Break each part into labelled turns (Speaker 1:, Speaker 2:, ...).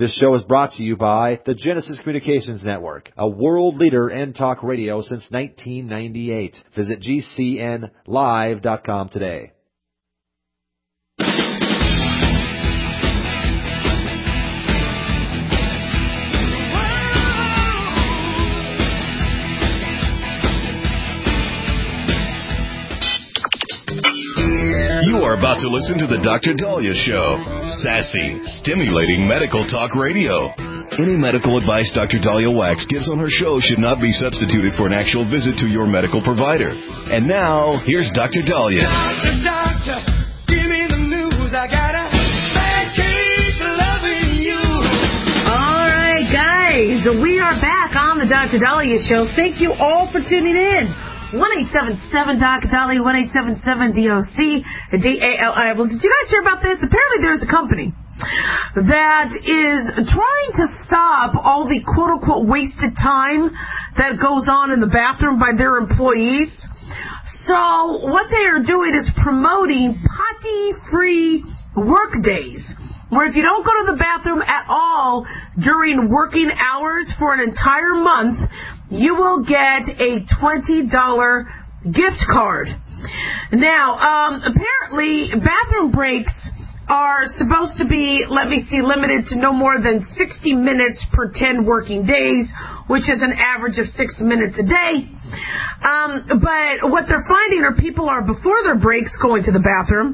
Speaker 1: This show is brought to you by the Genesis Communications Network, a world leader in talk radio since 1998. Visit GCNlive.com today.
Speaker 2: You are about to listen to The Dr. Daliah Show. Sassy, stimulating medical talk radio. Any medical advice Dr. Daliah Wax gives on her show should not be substituted for an actual visit to your medical provider. And now, here's Dr. Daliah.
Speaker 3: Doctor, give me the news. I got a bad case of loving you.
Speaker 4: All right, guys, we are back on The Dr. Daliah Show. Thank you all for tuning in. 1-877-DOC-DALI, 1-877-DOC-DALI. Well, did you guys hear about this? Apparently there's a company that is trying to stop all the quote-unquote wasted time that goes on in the bathroom by their employees. So what they are doing is promoting potty-free work days, where if you don't go to the bathroom at all during working hours for an entire month, you will get a $20 gift card. Now, apparently, bathroom breaks are supposed to be, limited to no more than 60 minutes per 10 working days, which is an average of 6 minutes a day. But what they're finding are people are before their breaks going to the bathroom.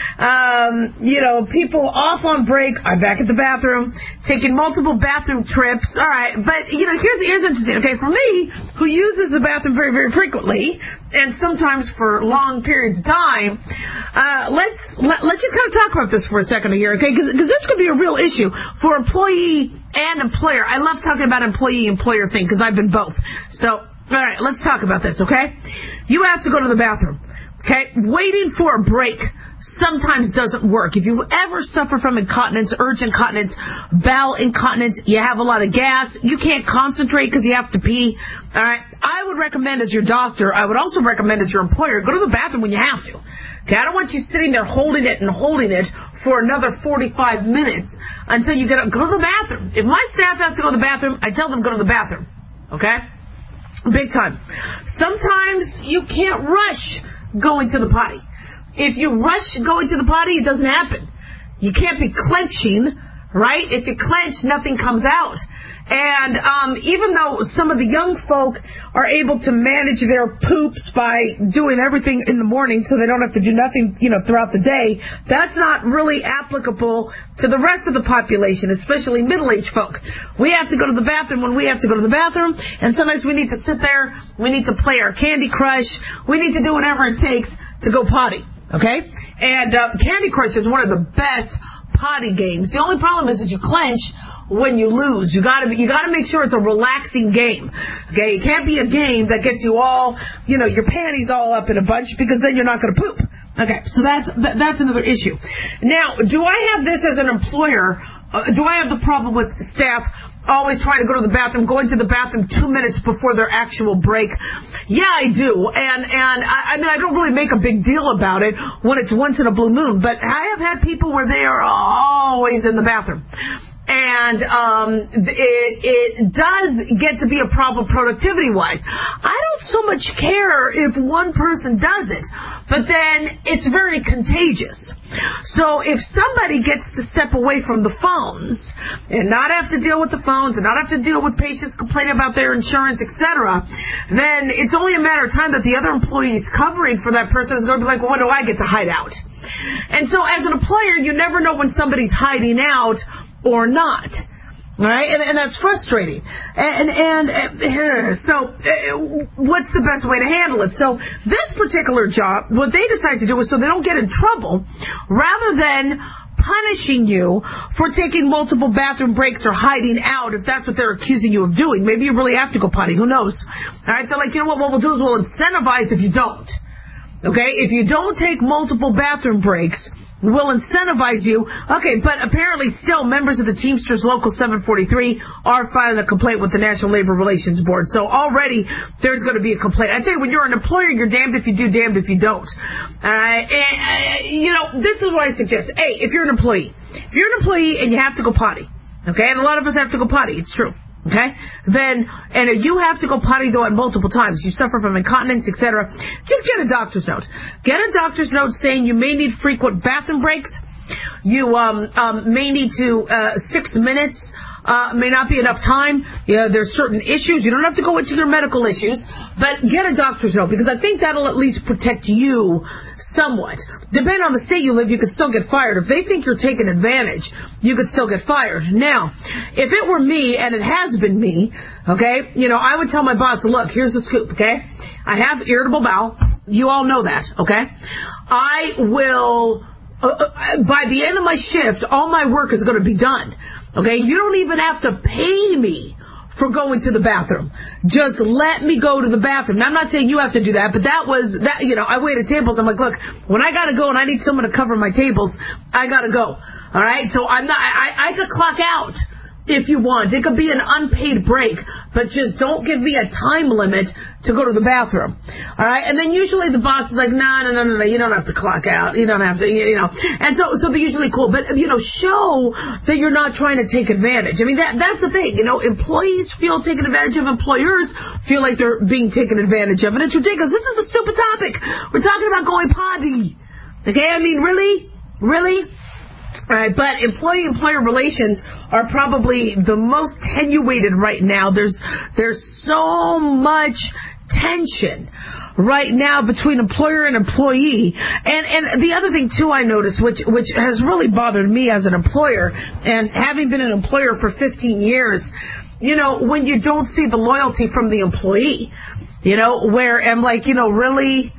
Speaker 4: People off on break, I'm back at the bathroom, taking multiple bathroom trips. All right, but here's interesting. Okay, for me, who uses the bathroom very, very frequently, and sometimes for long periods of time, let's just kind of talk about this for a second here, okay? Because this could be a real issue for employee and employer. I love talking about employee-employer thing because I've been both. So, all right, let's talk about this, okay? You have to go to the bathroom, okay? Waiting for a break sometimes doesn't work. If you ever suffer from incontinence, urgent incontinence, bowel incontinence, you have a lot of gas, you can't concentrate because you have to pee, all right? I would recommend as your doctor, I would also recommend as your employer, go to the bathroom when you have to. Okay, I don't want you sitting there holding it for another 45 minutes until you go to the bathroom. If my staff has to go to the bathroom, I tell them go to the bathroom, okay? Big time. Sometimes you can't rush going to the potty. If you rush going to the potty, it doesn't happen. You can't be clenching, right? If you clench, nothing comes out. And even though some of the young folk are able to manage their poops by doing everything in the morning so they don't have to do nothing, throughout the day, that's not really applicable to the rest of the population, especially middle-aged folk. We have to go to the bathroom when we have to go to the bathroom, and sometimes we need to sit there, we need to play our Candy Crush, we need to do whatever it takes to go potty, okay? And Candy Crush is one of the best potty games. The only problem is you clench when you lose. You gotta make sure it's a relaxing game. Okay, it can't be a game that gets you all, your panties all up in a bunch, because then you're not gonna poop. Okay, so that's another issue. Now, do I have this as an employer? Do I have the problem with staff always trying to go to the bathroom, going to the bathroom 2 minutes before their actual break? Yeah, I do. And I don't really make a big deal about it when it's once in a blue moon, but I have had people where they are always in the bathroom. And it does get to be a problem productivity-wise. I don't so much care if one person does it, but then it's very contagious. So if somebody gets to step away from the phones and not have to deal with the phones and not have to deal with patients complaining about their insurance, etc., then it's only a matter of time that the other employees covering for that person is going to be like, well, when do I get to hide out? And so as an employer, you never know when somebody's hiding out or not, right? And that's frustrating. So what's the best way to handle it? So this particular job, what they decide to do is so they don't get in trouble, rather than punishing you for taking multiple bathroom breaks or hiding out, if that's what they're accusing you of doing. Maybe you really have to go potty. Who knows? All right? They're like, what we'll do is we'll incentivize if you don't. Okay? If you don't take multiple bathroom breaks, we'll incentivize you. Okay, but apparently still members of the Teamsters Local 743 are filing a complaint with the National Labor Relations Board. So already there's going to be a complaint. I tell you, when you're an employer, you're damned if you do, damned if you don't. This is what I suggest. Hey, if you're an employee and you have to go potty, Okay, and a lot of us have to go potty. It's true. Okay? Then, and if you have to go potty, though, at multiple times, you suffer from incontinence, etc., just get a doctor's note. Get a doctor's note saying you may need frequent bathroom breaks. You may need to 6 minutes. May not be enough time. There's certain issues. You don't have to go into your medical issues, but get a doctor's note, because I think that'll at least protect you somewhat. Depending on the state you live, you could still get fired. If they think you're taking advantage, you could still get fired. Now, if it were me, and it has been me, okay, I would tell my boss, look, here's the scoop, okay? I have irritable bowel. You all know that, okay? I will, by the end of my shift, all my work is going to be done. Okay, you don't even have to pay me for going to the bathroom. Just let me go to the bathroom. Now, I'm not saying you have to do that, but that, I waited tables. I'm like, look, when I gotta go and I need someone to cover my tables, I gotta go. All right, so I could clock out if you want. It could be an unpaid break, but just don't give me a time limit to go to the bathroom. All right? And then usually the boss is like, no, you don't have to clock out. You don't have to, And so they're usually cool. But, show that you're not trying to take advantage. I mean, that's the thing. Employees feel taken advantage of. Employers feel like they're being taken advantage of. And it's ridiculous. This is a stupid topic. We're talking about going potty. Okay? I mean, really? Really? All right, but employee-employer relations are probably the most tenuated right now. There's so much tension right now between employer and employee. And the other thing, too, I noticed, which has really bothered me as an employer, and having been an employer for 15 years, when you don't see the loyalty from the employee, where I'm like, really?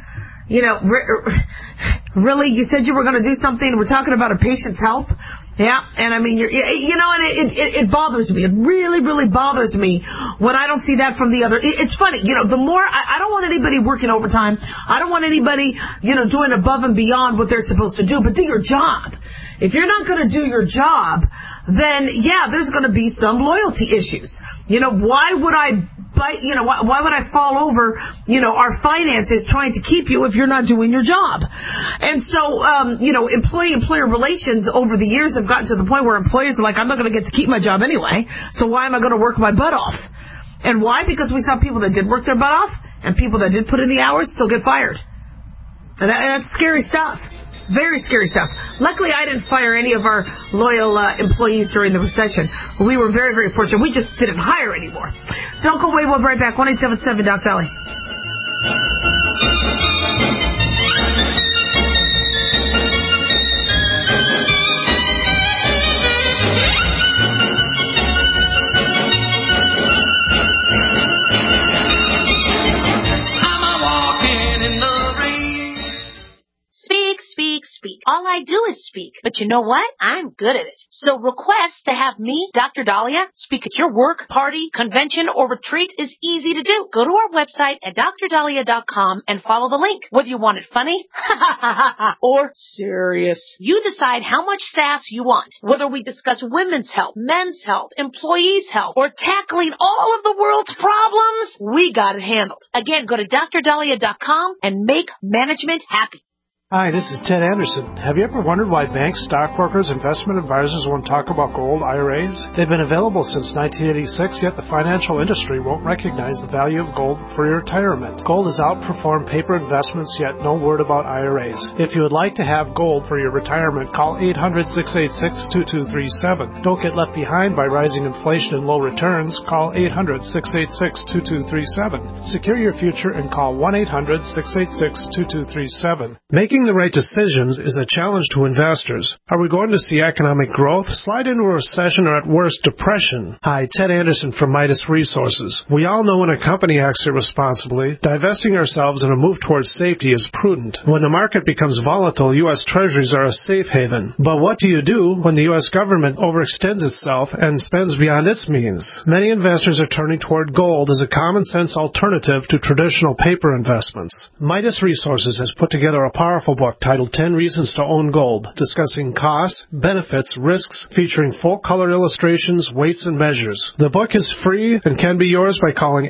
Speaker 4: Really, you said you were going to do something. We're talking about a patient's health. Yeah, and I mean, and it bothers me. It really, really bothers me when I don't see that from the other. It's funny, the more, I don't want anybody working overtime. I don't want anybody, doing above and beyond what they're supposed to do, but do your job. If you're not going to do your job, then, yeah, there's going to be some loyalty issues. Why would I why would I fall over, our finances trying to keep you if you're not doing your job? And so, employee-employer relations over the years have gotten to the point where employers are like, I'm not going to get to keep my job anyway, so why am I going to work my butt off? And why? Because we saw people that did work their butt off and people that did put in the hours still get fired. And that's scary stuff. Very scary stuff. Luckily, I didn't fire any of our loyal employees during the recession. We were very, very fortunate. We just didn't hire anymore. Don't go away. We'll be right back. 1-877 Doc Dolly.
Speaker 5: Speak. All I do is speak. But you know what? I'm good at it. So request to have me, Dr. Dahlia, speak at your work, party, convention, or retreat is easy to do. Go to our website at drdahlia.com and follow the link. Whether you want it funny or serious, you decide how much sass you want. Whether we discuss women's health, men's health, employees' health, or tackling all of the world's problems, we got it handled. Again, go to drdahlia.com and make management happy.
Speaker 6: Hi, this is Ted Anderson. Have you ever wondered why banks, stockbrokers, investment advisors won't talk about gold IRAs? They've been available since 1986, yet the financial industry won't recognize the value of gold for your retirement. Gold has outperformed paper investments, yet no word about IRAs. If you would like to have gold for your retirement, call 800-686-2237. Don't get left behind by rising inflation and low returns. Call 800-686-2237. Secure your future and call 1-800-686-2237. Making the right decisions is a challenge to investors. Are we going to see economic growth, slide into a recession, or at worst, depression? Hi, Ted Anderson from Midas Resources. We all know when a company acts irresponsibly, divesting ourselves in a move towards safety is prudent. When the market becomes volatile, U.S. Treasuries are a safe haven. But what do you do when the U.S. government overextends itself and spends beyond its means? Many investors are turning toward gold as a common-sense alternative to traditional paper investments. Midas Resources has put together a powerful wonderful book titled 10 Reasons to Own Gold, discussing costs, benefits, risks, featuring full-color illustrations, weights, and measures. The book is free and can be yours by calling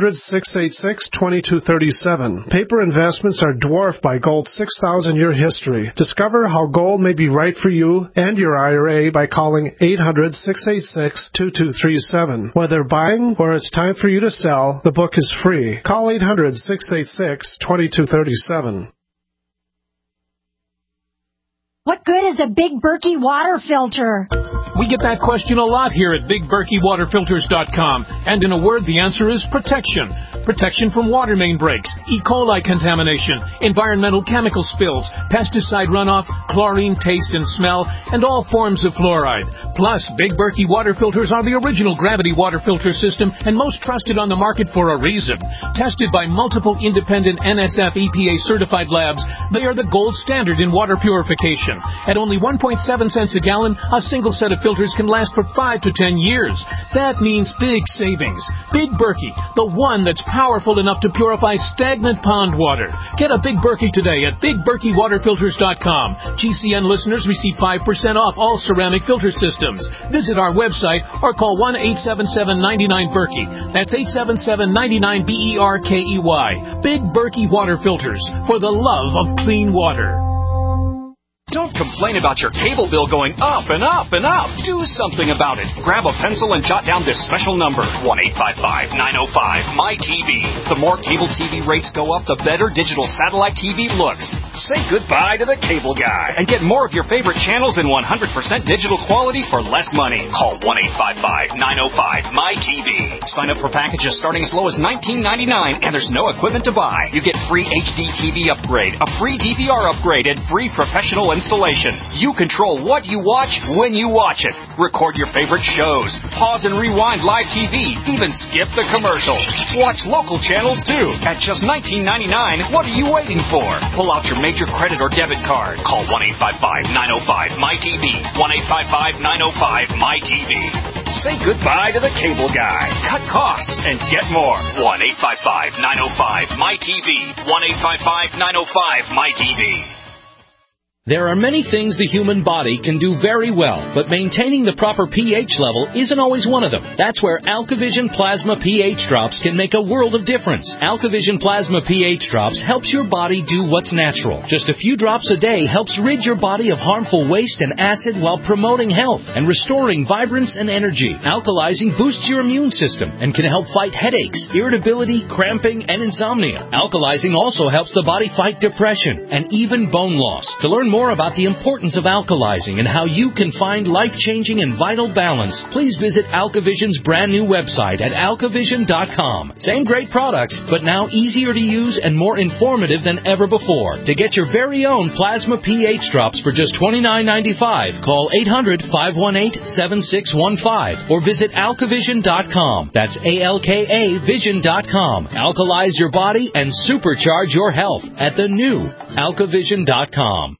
Speaker 6: 800-686-2237. Paper investments are dwarfed by gold's 6,000-year history. Discover how gold may be right for you and your IRA by calling 800-686-2237. Whether buying or it's time for you to sell, the book is free. Call 800-686-2237.
Speaker 7: What good is a Big Berkey water filter?
Speaker 8: We get that question a lot here at BigBerkeyWaterFilters.com. And in a word, the answer is protection. Protection from water main breaks, E. coli contamination, environmental chemical spills, pesticide runoff, chlorine taste and smell, and all forms of fluoride. Plus, Big Berkey water filters are the original gravity water filter system and most trusted on the market for a reason. Tested by multiple independent NSF EPA certified labs, they are the gold standard in water purification. At only 1.7 cents a gallon, a single set of filters can last for 5 to 10 years. That means big savings. Big Berkey, the one that's powerful enough to purify stagnant pond water. Get a Big Berkey today at BigBerkeyWaterFilters.com. GCN listeners receive 5% off all ceramic filter systems. Visit our website or call 1-877-99-BERKEY. That's 877-99-BERKEY. Big Berkey Water Filters, for the love of clean water.
Speaker 9: Don't complain about your cable bill going up and up and up. Do something about it. Grab a pencil and jot down this special number, 1-855-905-MY-TV. The more cable TV rates go up, the better digital satellite TV looks. Say goodbye to the cable guy and get more of your favorite channels in 100% digital quality for less money. Call 1-855-905-MY-TV. Sign up for packages starting as low as $19.99, and there's no equipment to buy. You get free HD TV upgrade, a free DVR upgrade, and free professional installation. You control what you watch when you watch it. Record your favorite shows. Pause and rewind live TV. Even skip the commercials. Watch local channels too. At just $19.99, what are you waiting for? Pull out your major credit or debit card. Call 1-855-905-MY-TV. 1-855-905-MY-TV. Say goodbye to the cable guy. Cut costs and get more. 1-855-905-MY-TV. 1-855-905-MY-TV.
Speaker 10: There are many things the human body can do very well, but maintaining the proper pH level isn't always one of them. That's where AlkaVision Plasma pH Drops can make a world of difference. AlkaVision Plasma pH Drops helps your body do what's natural. Just a few drops a day helps rid your body of harmful waste and acid while promoting health and restoring vibrance and energy. Alkalizing boosts your immune system and can help fight headaches, irritability, cramping, and insomnia. Alkalizing also helps the body fight depression and even bone loss. To learn more about the importance of alkalizing and how you can find life-changing and vital balance, please visit AlkaVision's brand new website at alkavision.com. Same great products, but now easier to use and more informative than ever before. To get your very own Plasma pH Drops for just $29.95, call 800-518-7615 or visit alkavision.com. That's ALKAvision.com. Alkalize your body and supercharge your health at the new alkavision.com.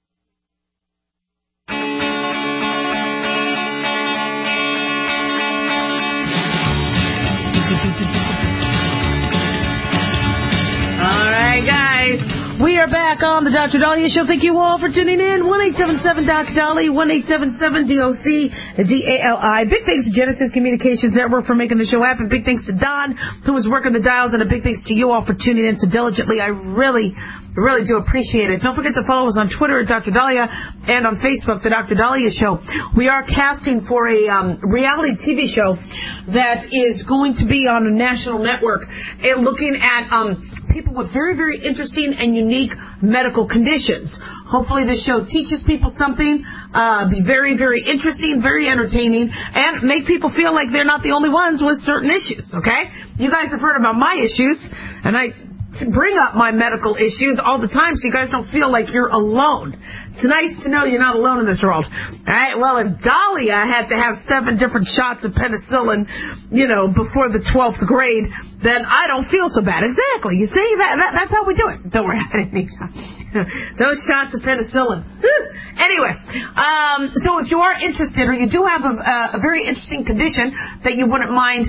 Speaker 4: All right, guys. We are back on the Dr. Dahlia Show. Thank you all for tuning in. 1-877-DOC-DALI, 1-877-DOC-DALI. Big thanks to Genesis Communications Network for making the show happen. Big thanks to Don, who was working the dials, and a big thanks to you all for tuning in so diligently. I really do appreciate it. Don't forget to follow us on Twitter at Dr. Dahlia and on Facebook, The Dr. Dahlia Show. We are casting for a reality TV show that is going to be on a national network, looking at people with very, very interesting and unique medical conditions. Hopefully this show teaches people something, be very, very interesting, very entertaining, and make people feel like they're not the only ones with certain issues, okay? You guys have heard about my issues, and I bring up my medical issues all the time so you guys don't feel like you're alone. It's nice to know you're not alone in this world. All right, well, if Dahlia had to have 7 different shots of penicillin, before the 12th grade, then I don't feel so bad. Exactly. You see, that's how we do it. Don't worry. Those shots of penicillin. Anyway, so if you are interested or you do have a very interesting condition that you wouldn't mind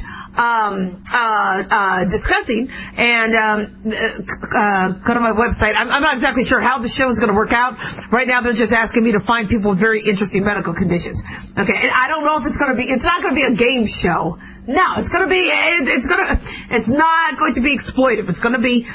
Speaker 4: discussing, and go to my website. I'm not exactly sure how the show is going to work out. Right now, they're just asking me to find people with very interesting medical conditions. Okay, and I don't know if it's not going to be a game show. No, it's not going to be exploitive. It's going to be,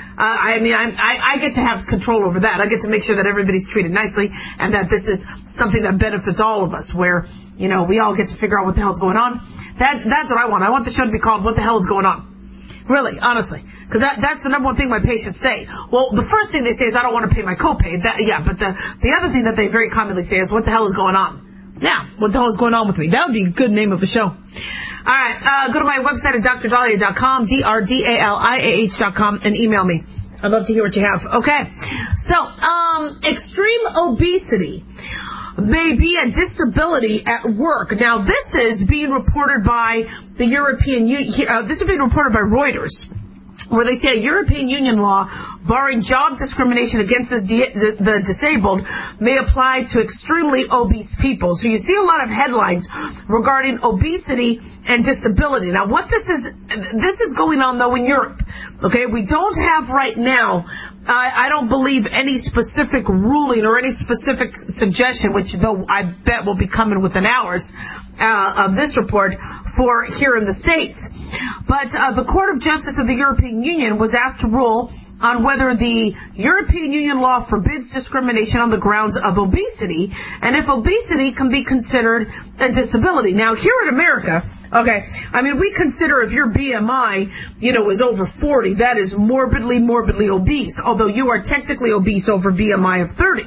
Speaker 4: I get to have control over that. I get to make sure that everybody's treated nicely and that this is something that benefits all of us, where, we all get to figure out what the hell's going on. That's what I want. I want the show to be called What the Hell is Going On. Really, honestly. Because that's the number one thing my patients say. Well, the first thing they say is, I don't want to pay my copay. But the other thing that they very commonly say is, what the hell is going on? Yeah, what the hell is going on with me? That would be a good name of a show. All right, go to my website at DrDahlia.com, DrDahlia.com, and email me. I'd love to hear what you have. Okay, so extreme obesity may be a disability at work. Now, this is being reported by the European Union. This is being reported by Reuters, where they say a European Union law barring job discrimination against the disabled may apply to extremely obese people. So you see a lot of headlines regarding obesity and disability. Now, what this is going on, though, in Europe. Okay, we don't have right now, I don't believe, any specific ruling or any specific suggestion, which, though, I bet will be coming within hours of this report for here in the States. But the Court of Justice of the European Union was asked to rule on whether the European Union law forbids discrimination on the grounds of obesity, and if obesity can be considered a disability. Now, here in America, okay, we consider if your BMI, is over 40, that is morbidly obese, although you are technically obese over BMI of 30.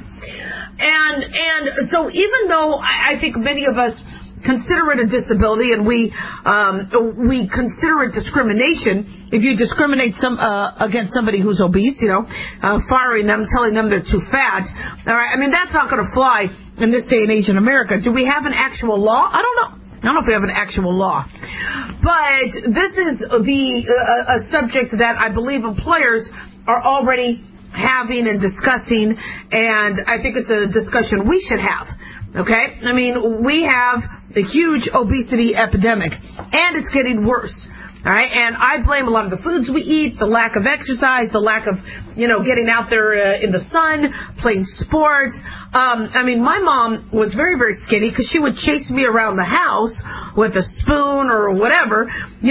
Speaker 4: And so even though I think many of us consider it a disability, and we consider it discrimination if you discriminate against somebody who's obese, firing them, telling them they're too fat. All right, that's not going to fly in this day and age in America. Do we have an actual law? I don't know. I don't know if we have an actual law, but this is a subject that I believe employers are already having and discussing, and I think it's a discussion we should have. Okay? We have a huge obesity epidemic, and it's getting worse. All right? And I blame a lot of the foods we eat, the lack of exercise, the lack of, getting out there in the sun, playing sports. My mom was very, very skinny because she would chase me around the house with a spoon or whatever,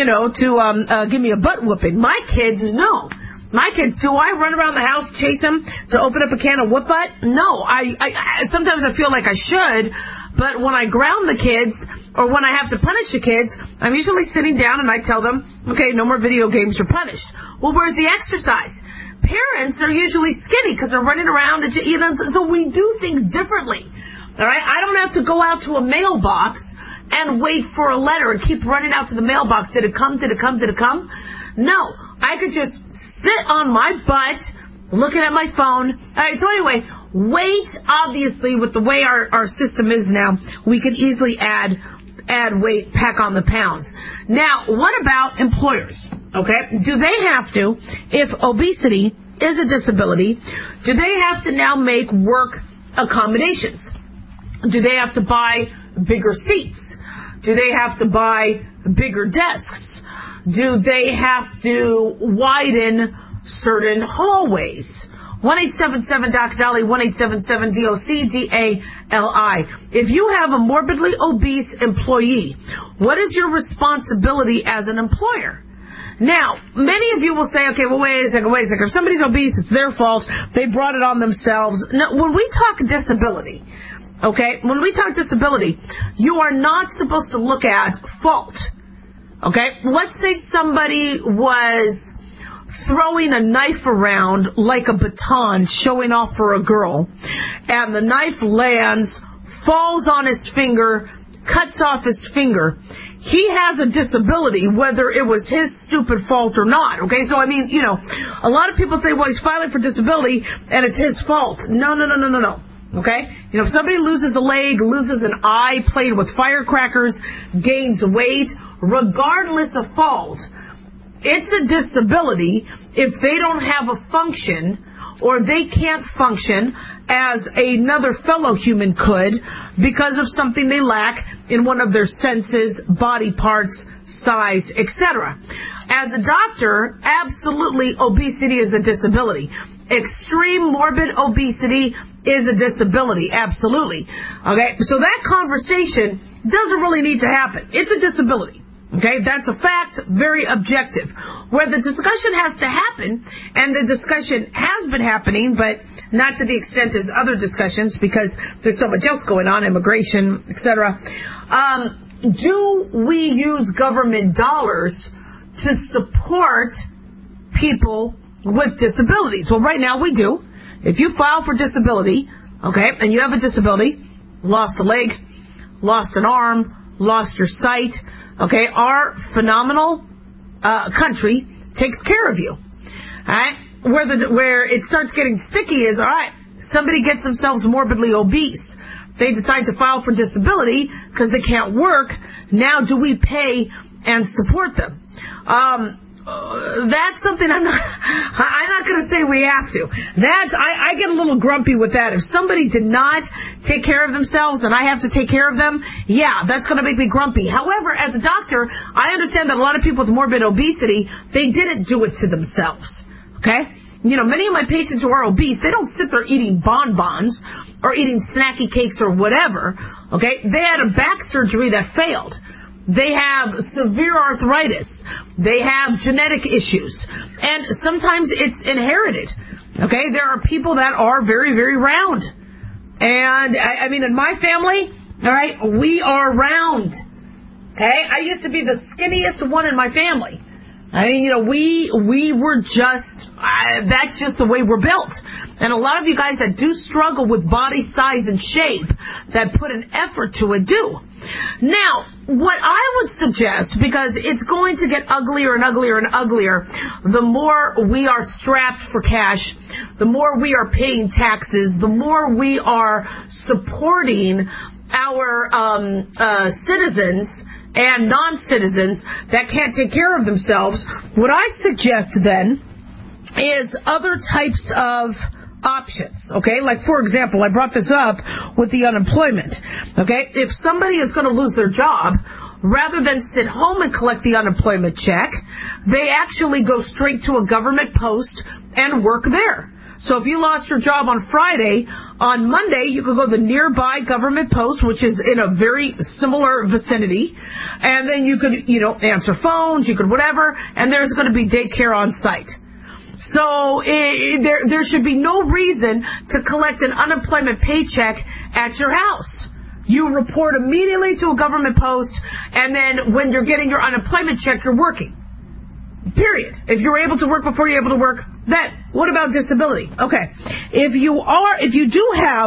Speaker 4: to give me a butt whooping. My kids, no. My kids, do I run around the house, chase them to open up a can of whoop butt? No. I sometimes I feel like I should, but when I ground the kids or when I have to punish the kids, I'm usually sitting down and I tell them, okay, no more video games, you're punished. Well, where's the exercise? Parents are usually skinny because they're running around, and so we do things differently. All right? I don't have to go out to a mailbox and wait for a letter and keep running out to the mailbox. Did it come? Did it come? Did it come? No. I could just sit on my butt, looking at my phone. All right, so anyway, weight, obviously, with the way our system is now, we can easily add weight, pack on the pounds. Now, what about employers? Okay, do they have to, if obesity is a disability, do they have to now make work accommodations? Do they have to buy bigger seats? Do they have to buy bigger desks? Do they have to widen certain hallways? 1-877-DOC-DALI, 1-877-DOC-DALI. If you have a morbidly obese employee, what is your responsibility as an employer? Now, many of you will say, okay, well, wait a second. If somebody's obese, it's their fault. They brought it on themselves. No, when we talk disability, okay, you are not supposed to look at fault. Okay, let's say somebody was throwing a knife around like a baton, showing off for a girl, and the knife lands, falls on his finger, cuts off his finger. He has a disability, whether it was his stupid fault or not. Okay, so a lot of people say, well, he's filing for disability and it's his fault. No. Okay? If somebody loses a leg, loses an eye, played with firecrackers, gains weight, regardless of fault, it's a disability if they don't have a function or they can't function as another fellow human could because of something they lack in one of their senses, body parts, size, etc. As a doctor, absolutely obesity is a disability. Extreme morbid obesity is a disability, absolutely. Okay, so that conversation doesn't really need to happen. It's a disability. Okay, that's a fact, very objective. Where the discussion has to happen, and the discussion has been happening, but not to the extent as other discussions because there's so much else going on, immigration, etc. Do we use government dollars to support people with disabilities? Well, right now we do. If you file for disability, okay, and you have a disability, lost a leg, lost an arm, lost your sight, okay, our phenomenal country takes care of you. All right? Where it starts getting sticky is, all right, somebody gets themselves morbidly obese. They decide to file for disability because they can't work. Now do we pay and support them? That's something I'm not going to say we have to. I get a little grumpy with that. If somebody did not take care of themselves and I have to take care of them, yeah, that's going to make me grumpy. However, as a doctor, I understand that a lot of people with morbid obesity, they didn't do it to themselves. Okay? You know, many of my patients who are obese, they don't sit there eating bonbons or eating snacky cakes or whatever. Okay? They had a back surgery that failed. They have severe arthritis. They have genetic issues. And sometimes it's inherited. Okay? There are people that are very, very round. And, I mean, in my family, all right, we are round. Okay? I used to be the skinniest one in my family. I mean, you know, we were just, that's just the way we're built. And a lot of you guys that do struggle with body size and shape, that put an effort to it, do. Now, what I would suggest, because it's going to get uglier and uglier and uglier, the more we are strapped for cash, the more we are paying taxes, the more we are supporting our citizens and non-citizens that can't take care of themselves. What I suggest then is other types of options, okay? Like, for example, I brought this up with the unemployment, okay? If somebody is going to lose their job, rather than sit home and collect the unemployment check, they actually go straight to a government post and work there. So if you lost your job on Friday, on Monday you could go to the nearby government post, which is in a very similar vicinity, and then you could, you know, answer phones, you could whatever, and there's going to be daycare on site. So there should be no reason to collect an unemployment paycheck at your house. You report immediately to a government post, and then when you're getting your unemployment check, you're working. Period. If you're able to work before you're able to work, then what about disability? Okay. If you do have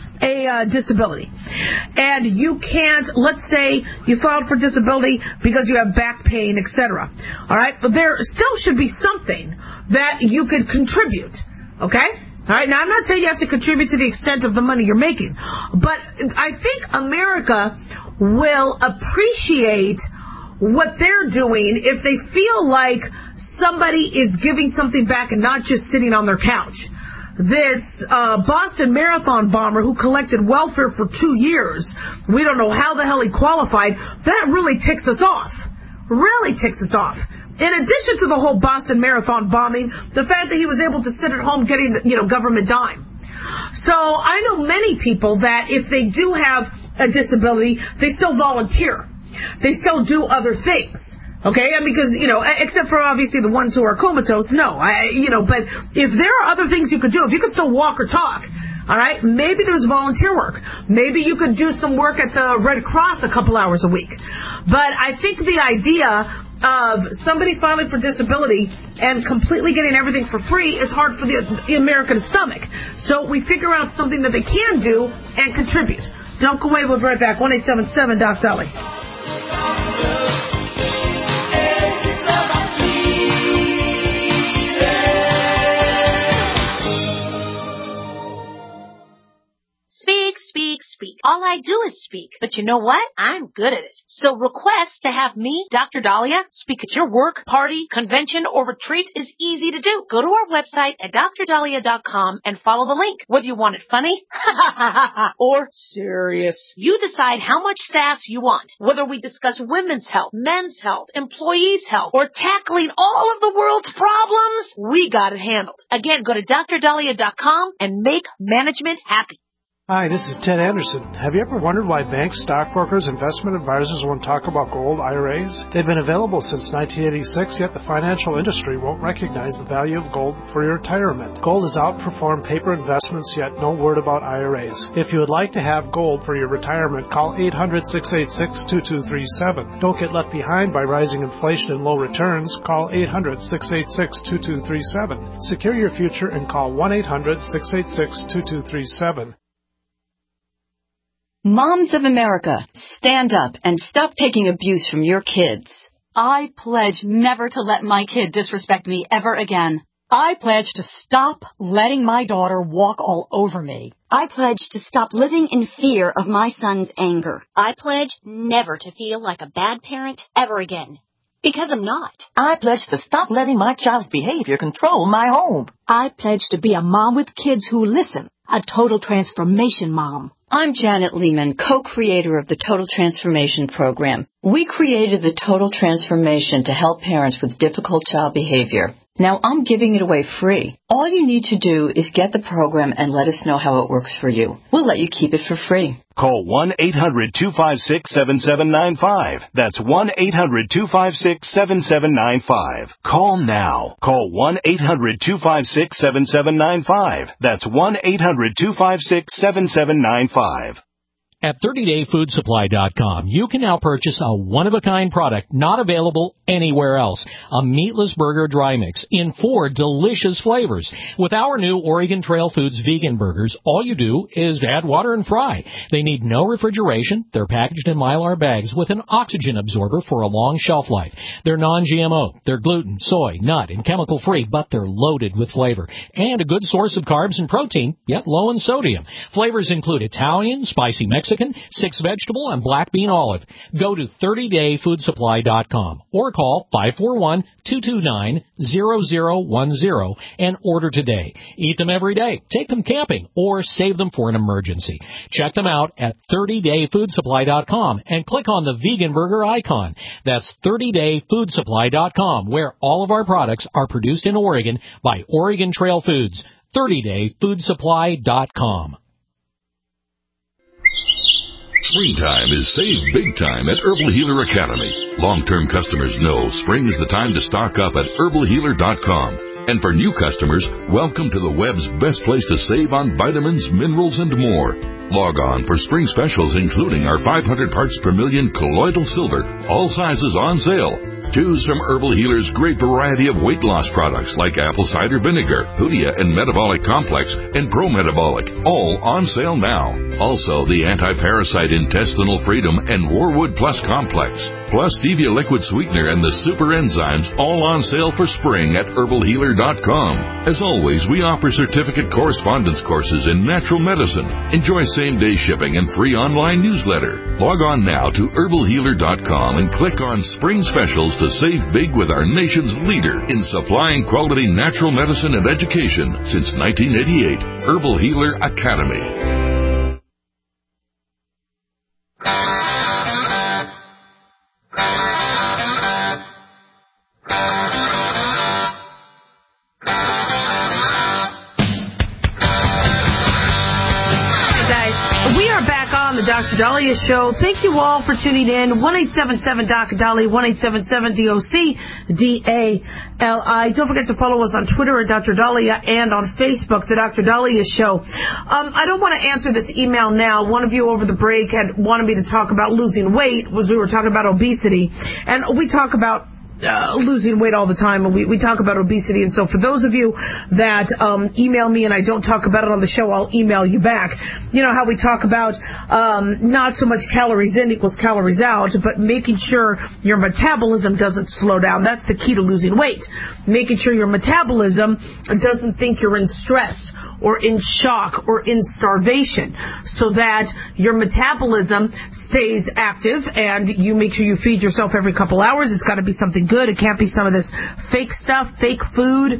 Speaker 4: a disability and you can't, let's say you filed for disability because you have back pain, etc. All right, but there still should be something that you could contribute. Okay? All right, now I'm not saying you have to contribute to the extent of the money you're making, but I think America will appreciate what they're doing if they feel like somebody is giving something back and not just sitting on their couch. This Boston Marathon bomber who collected welfare for 2 years, we don't know how the hell he qualified, that really ticks us off. Really ticks us off. In addition to the whole Boston Marathon bombing, the fact that he was able to sit at home getting the, government dime. So I know many people that if they do have a disability, they still volunteer. They still do other things. Okay? And because, except for obviously the ones who are comatose, no. But if there are other things you could do, if you could still walk or talk, all right, maybe there's volunteer work. Maybe you could do some work at the Red Cross a couple hours a week. But I think the idea of somebody filing for disability and completely getting everything for free is hard for the American stomach. So we figure out something that they can do and contribute. Don't go away. We'll be right back. 1-877 Doc Dolly.
Speaker 5: Speak. All I do is speak. But you know what? I'm good at it. So request to have me, Dr. Dahlia, speak at your work, party, convention, or retreat is easy to do. Go to our website at drdahlia.com and follow the link. Whether you want it funny or serious, you decide how much sass you want. Whether we discuss women's health, men's health, employees' health, or tackling all of the world's problems, we got it handled. Again, go to drdahlia.com and make management happy.
Speaker 6: Hi, this is Ted Anderson. Have you ever wondered why banks, stockbrokers, investment advisors won't talk about gold IRAs? They've been available since 1986, yet the financial industry won't recognize the value of gold for your retirement. Gold has outperformed paper investments, yet no word about IRAs. If you would like to have gold for your retirement, call 800-686-2237. Don't get left behind by rising inflation and low returns. Call 800-686-2237. Secure your future and call 1-800-686-2237.
Speaker 11: Moms of America, stand up and stop taking abuse from your kids.
Speaker 12: I pledge never to let my kid disrespect me ever again.
Speaker 7: I pledge to stop letting my daughter walk all over me.
Speaker 13: I pledge to stop living in fear of my son's anger.
Speaker 14: I pledge never to feel like a bad parent ever again. Because I'm not.
Speaker 15: I pledge to stop letting my child's behavior control my home.
Speaker 16: I pledge to be a mom with kids who listen, a total transformation mom.
Speaker 11: I'm Janet Lehman, co-creator of the Total Transformation Program. We created the Total Transformation to help parents with difficult child behavior. Now I'm giving it away free. All you need to do is get the program and let us know how it works for you. We'll let you keep it for free.
Speaker 17: Call 1-800-256-7795. That's 1-800-256-7795. Call now. Call 1-800-256-7795. That's 1-800-256-7795.
Speaker 8: At 30dayfoodsupply.com, you can now purchase a one-of-a-kind product not available anywhere else. A meatless burger dry mix in 4 delicious flavors. With our new Oregon Trail Foods vegan burgers, all you do is add water and fry. They need no refrigeration. They're packaged in Mylar bags with an oxygen absorber for a long shelf life. They're non-GMO. They're gluten, soy, nut, and chemical-free, but they're loaded with flavor. And a good source of carbs and protein, yet low in sodium. Flavors include Italian, spicy Mexican, 6-vegetable, and black bean olive. Go to 30dayfoodsupply.com or call 541-229-0010 and order today. Eat them every day, take them camping, or save them for an emergency. Check them out at 30dayfoodsupply.com and click on the vegan burger icon. That's 30dayfoodsupply.com, where all of our products are produced in Oregon by Oregon Trail Foods. 30dayfoodsupply.com.
Speaker 2: Springtime is save big time at Herbal Healer Academy. Long-term customers know spring is the time to stock up at herbalhealer.com. And for new customers, welcome to the web's best place to save on vitamins, minerals, and more. Log on for spring specials, including our 500 parts per million colloidal silver, all sizes on sale. Choose from Herbal Healer's great variety of weight loss products like apple cider vinegar, Hoodia and Metabolic Complex, and Pro-Metabolic, all on sale now. Also, the Anti-Parasite Intestinal Freedom and Warwood Plus Complex, plus Stevia Liquid Sweetener and the Super Enzymes, all on sale for spring at herbalhealer.com. As always, we offer certificate correspondence courses in natural medicine. Enjoy same-day shipping and free online newsletter. Log on now to herbalhealer.com and click on Spring Specials to save big with our nation's leader in supplying quality natural medicine and education since 1988, Herbal Healer Academy.
Speaker 4: Dr. Dahlia Show. Thank you all for tuning in. 1-877-DOC-DALI, 1-877-DOC-DALI. Don't forget to follow us on Twitter at Dr. Dahlia and on Facebook, The Dr. Dahlia Show. I don't want to answer this email now. One of you over the break had wanted me to talk about losing weight, was we were talking about obesity. And we talk about losing weight all the time, and we talk about obesity. And so for those of you that email me and I don't talk about it on the show, I'll email you back. You know how we talk about not so much calories in equals calories out, but making sure your metabolism doesn't slow down. That's the key to losing weight. Making sure your metabolism doesn't think you're in stress or in shock or in starvation, so that your metabolism stays active and you make sure you feed yourself every couple hours. It's got to be something good. It can't be some of this fake stuff, fake food,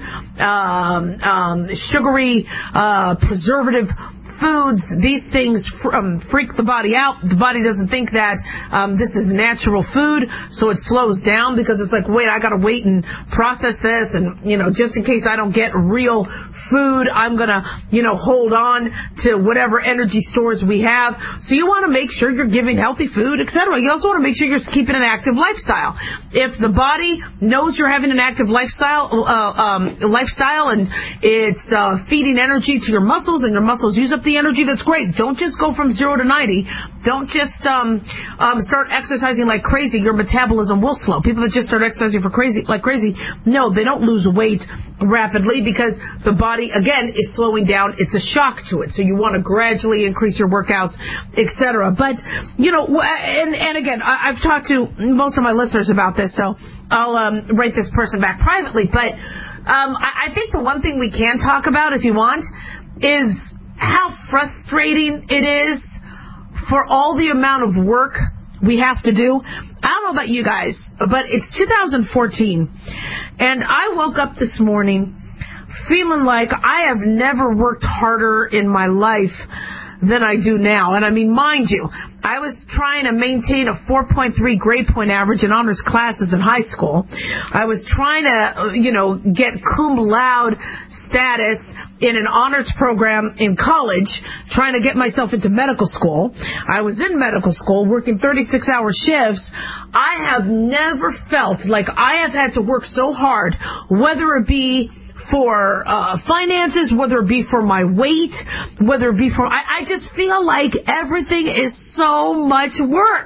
Speaker 4: sugary, preservative foods. These things freak the body out. The body doesn't think that this is natural food, so it slows down because it's like, wait, I got to wait and process this, and just in case I don't get real food, I'm gonna hold on to whatever energy stores we have. So you want to make sure you're giving healthy food, etc. You also want to make sure you're keeping an active lifestyle. If the body knows you're having an active lifestyle and it's feeding energy to your muscles, and your muscles use up the energy, that's great. Don't just go from 0 to 90. Don't just start exercising like crazy. Your metabolism will slow. People that just start exercising like crazy, no, they don't lose weight rapidly because the body, again, is slowing down. It's a shock to it. So you want to gradually increase your workouts, etc. But, and again, I've talked to most of my listeners about this, so I'll write this person back privately. But I think the one thing we can talk about, if you want, is how frustrating it is for all the amount of work we have to do. I don't know about you guys, but it's 2014, and I woke up this morning feeling like I have never worked harder in my life than I do now. And I mean, mind you, I was trying to maintain a 4.3 grade point average in honors classes in high school. I was trying to, get cum laude status in an honors program in college, trying to get myself into medical school. I was in medical school working 36-hour shifts. I have never felt like I have had to work so hard, whether it be for finances, whether it be for my weight, whether it be for... I just feel like everything is so much work.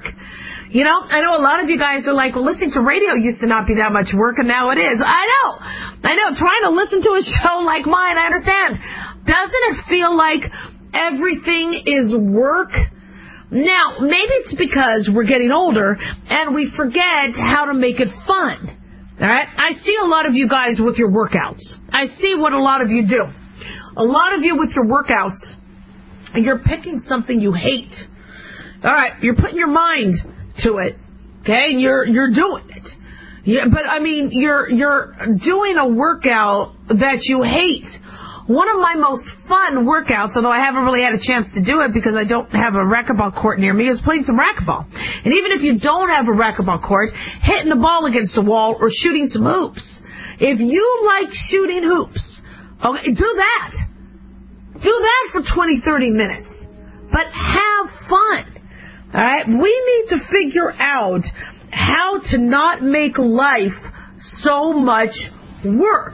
Speaker 4: I know a lot of you guys are like, well, listening to radio used to not be that much work, and now it is. I know. Trying to listen to a show like mine, I understand. Doesn't it feel like everything is work? Now, maybe it's because we're getting older and we forget how to make it fun. All right? I see a lot of you guys with your workouts. I see what a lot of you do. A lot of you with your workouts, you're picking something you hate. All right? You're putting your mind to it. Okay? You're doing it. Yeah, but I mean, you're doing a workout that you hate. One of my most fun workouts, although I haven't really had a chance to do it because I don't have a racquetball court near me, is playing some racquetball. And even if you don't have a racquetball court, hitting the ball against the wall or shooting some hoops. If you like shooting hoops, okay, do that. Do that for 20, 30 minutes. But have fun. All right? We need to figure out how to not make life so much work.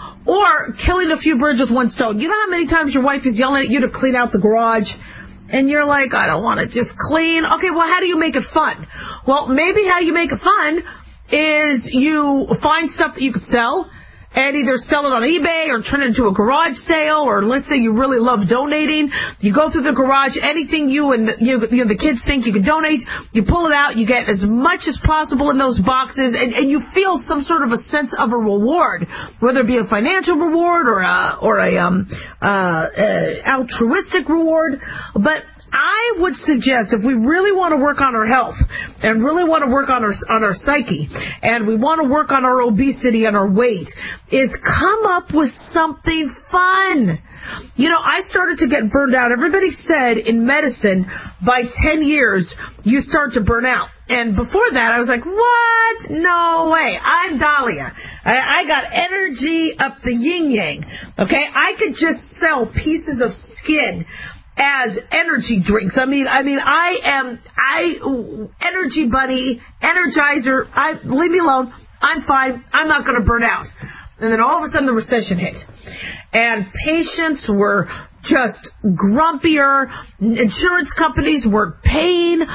Speaker 4: Or killing a few birds with one stone. You know how many times your wife is yelling at you to clean out the garage? And you're like, I don't want to just clean. Okay, well, how do you make it fun? Well, maybe how you make it fun is you find stuff that you could sell and either sell it on eBay or turn it into a garage sale, or let's say you really love donating. You go through the garage, anything you and the kids think you can donate, you pull it out, you get as much as possible in those boxes, and you feel some sort of a sense of a reward, whether it be a financial reward or a altruistic reward. But I would suggest, if we really want to work on our health and really want to work on our psyche and we want to work on our obesity and our weight, is come up with something fun. I started to get burned out. Everybody said in medicine, by 10 years, you start to burn out. And before that, I was like, what? No way. I'm Dahlia. I got energy up the yin-yang. Okay? I could just sell pieces of skin as energy drinks. I mean, I am energy bunny, energizer. Leave me alone. I'm fine. I'm not going to burn out. And then all of a sudden the recession hit. And patients were just grumpier. Insurance companies were paying.